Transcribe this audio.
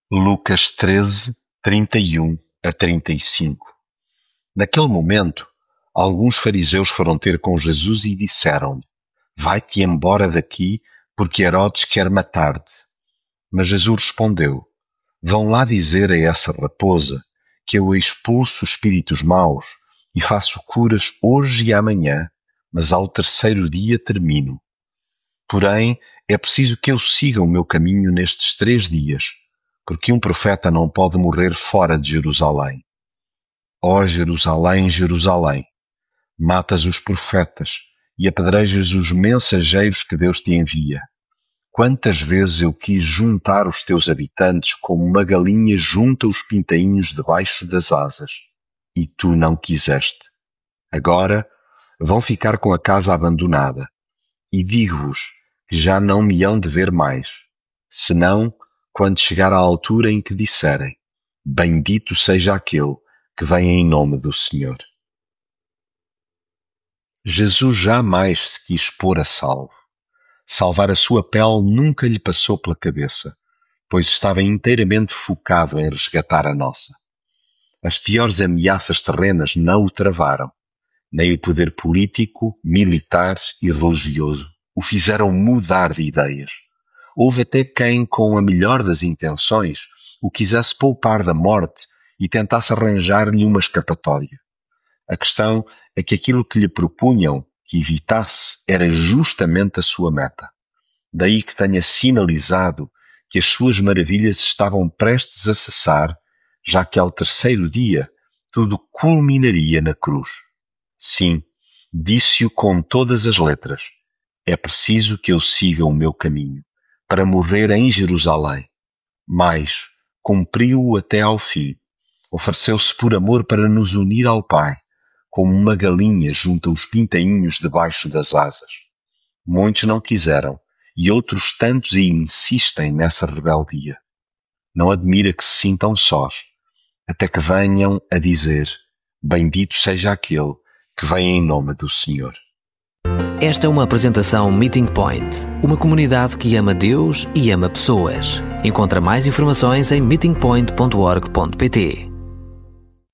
Lucas 13, 31 a 35. Naquele momento, alguns fariseus foram ter com Jesus e disseram-lhe: Vai-te embora daqui, porque Herodes quer matar-te. Mas Jesus respondeu: Vão lá dizer a essa raposa que eu expulso espíritos maus e faço curas hoje e amanhã, mas ao terceiro dia termino. Porém, é preciso que eu siga o meu caminho nestes 3 dias, porque um profeta não pode morrer fora de Jerusalém. Ó Jerusalém, Jerusalém, matas os profetas e apedrejas os mensageiros que Deus te envia. Quantas vezes eu quis juntar os teus habitantes como uma galinha junta os pintainhos debaixo das asas, e tu não quiseste. Agora vão ficar com a casa abandonada, e digo-vos que já não me hão de ver mais, senão quando chegar à altura em que disserem: Bendito seja aquele que vem em nome do Senhor. Jesus jamais se quis pôr a salvo. Salvar a sua pele nunca lhe passou pela cabeça, pois estava inteiramente focado em resgatar a nossa. As piores ameaças terrenas não o travaram, nem o poder político, militar e religioso o fizeram mudar de ideias. Houve até quem, com a melhor das intenções, o quisesse poupar da morte e tentasse arranjar-lhe uma escapatória. A questão é que aquilo que lhe propunham que evitasse era justamente a sua meta. Daí que tenha sinalizado que as suas maravilhas estavam prestes a cessar, já que ao terceiro dia tudo culminaria na cruz. Sim, disse-o com todas as letras: é preciso que eu siga o meu caminho, para morrer em Jerusalém. Mas cumpriu-o até ao fim. Ofereceu-se por amor para nos unir ao Pai, como uma galinha junta os pintainhos debaixo das asas. Muitos não quiseram, e outros tantos insistem nessa rebeldia. Não admira que se sintam sós, até que venham a dizer: Bendito seja aquele que vem em nome do Senhor. Esta é uma apresentação Meeting Point, uma comunidade que ama Deus e ama pessoas. Encontra mais informações em meetingpoint.org.pt.